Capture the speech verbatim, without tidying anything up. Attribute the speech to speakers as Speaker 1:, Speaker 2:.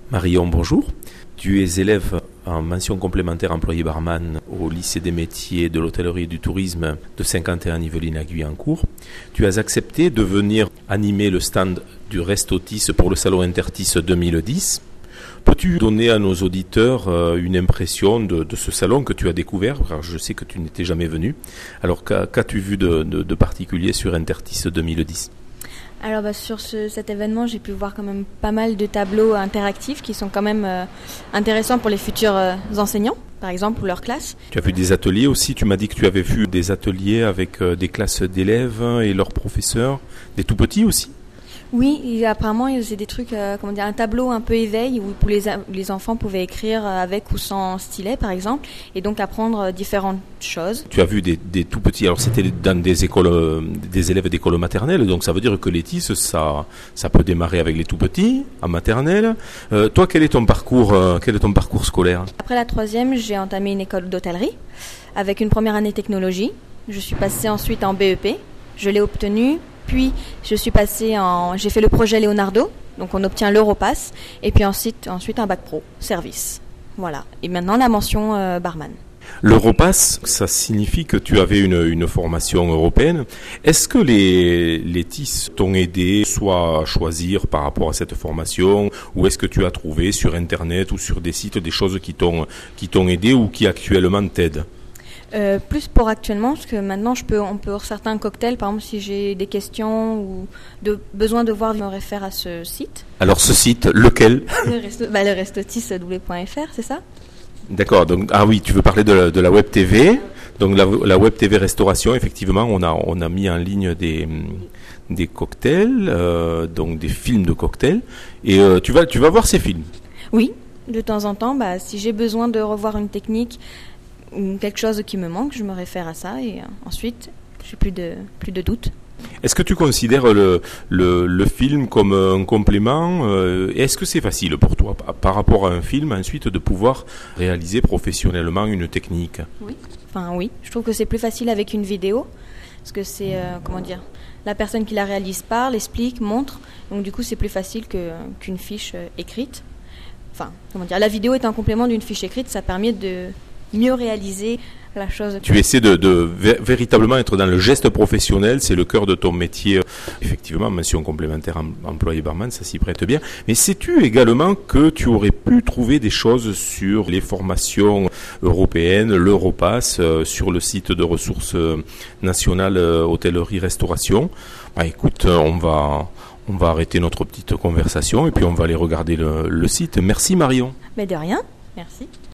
Speaker 1: Marion, bonjour. Tu es élève en mention complémentaire employé barman au lycée des métiers de l'hôtellerie et du tourisme de cinquante et un Yvelines à Guyancourt. Tu as accepté de venir animer le stand du Restotis pour le salon Intertis deux mille dix. Peux-tu donner à nos auditeurs une impression de, de ce salon que tu as découvert? Car je sais que tu n'étais jamais venu. Alors qu'a, qu'as-tu vu de, de, de particulier sur Intertis deux mille dix?
Speaker 2: Alors bah, sur ce, cet événement, j'ai pu voir quand même pas mal de tableaux interactifs qui sont quand même euh, intéressants pour les futurs euh, enseignants, par exemple, ou leur classe.
Speaker 1: Tu as vu des ateliers aussi, tu m'as dit que tu avais vu des ateliers avec euh, des classes d'élèves et leurs professeurs, des tout petits aussi?
Speaker 2: Oui, et apparemment, c'est des trucs, euh, comment dire, un tableau un peu éveil où les, les enfants pouvaient écrire avec ou sans stylet, par exemple, et donc apprendre différentes choses.
Speaker 1: Tu as vu des, des tout petits, alors c'était dans des écoles, des élèves d'école maternelle, donc ça veut dire que l'Etis, ça, ça peut démarrer avec les tout petits, en maternelle. Euh, toi, quel est ton parcours, euh, quel est ton parcours scolaire?
Speaker 2: Après la troisième, j'ai entamé une école d'hôtellerie, avec une première année technologie. Je suis passée ensuite en B E P, je l'ai obtenue. Puis, je suis passée en, j'ai fait le projet Leonardo, donc on obtient l'Europass, et puis ensuite, ensuite un bac pro, service. Voilà. Et maintenant, la mention euh, barman.
Speaker 1: L'Europass, ça signifie que tu avais une, une formation européenne. Est-ce que les, les T I S t'ont aidé soit à choisir par rapport à cette formation, ou est-ce que tu as trouvé sur Internet ou sur des sites des choses qui t'ont, qui t'ont aidé ou qui actuellement t'aident?
Speaker 2: Euh, plus pour actuellement, parce que maintenant je peux, on peut certains cocktails, par exemple si j'ai des questions ou de, besoin de voir, je me réfère à ce site.
Speaker 1: Alors ce site, lequel?
Speaker 2: Le, resto, bah, le restotis w point f r, c'est ça?
Speaker 1: D'accord, donc ah oui, tu veux parler de la, de la web T V. Donc la, la web T V restauration, effectivement, on a, on a mis en ligne des, des cocktails, euh, donc des films de cocktails, et euh, tu vas, tu vas voir ces films?
Speaker 2: Oui, de temps en temps, bah, si j'ai besoin de revoir une technique, ou quelque chose qui me manque, je me réfère à ça et euh, ensuite, j'ai plus de, plus de doute.
Speaker 1: Est-ce que tu considères le, le, le film comme un complément euh, Est-ce que c'est facile pour toi, par rapport à un film, ensuite de pouvoir réaliser professionnellement une technique?
Speaker 2: Oui, enfin oui, je trouve que c'est plus facile avec une vidéo, parce que c'est, euh, comment dire, la personne qui la réalise parle, explique, montre, donc du coup c'est plus facile que, qu'une fiche euh, écrite. Enfin, comment dire, la vidéo est un complément d'une fiche écrite, ça permet de mieux réaliser la chose.
Speaker 1: Tu essaies de, de vé- véritablement être dans le geste professionnel, c'est le cœur de ton métier. Effectivement, mention complémentaire em- employé barman, ça s'y prête bien. Mais sais-tu également que tu aurais pu trouver des choses sur les formations européennes, l'Europass, euh, sur le site de ressources nationales euh, hôtellerie-restauration? Ah, écoute, on va... On va arrêter notre petite conversation et puis on va aller regarder le, le site. Merci Marion.
Speaker 2: Mais de rien, merci.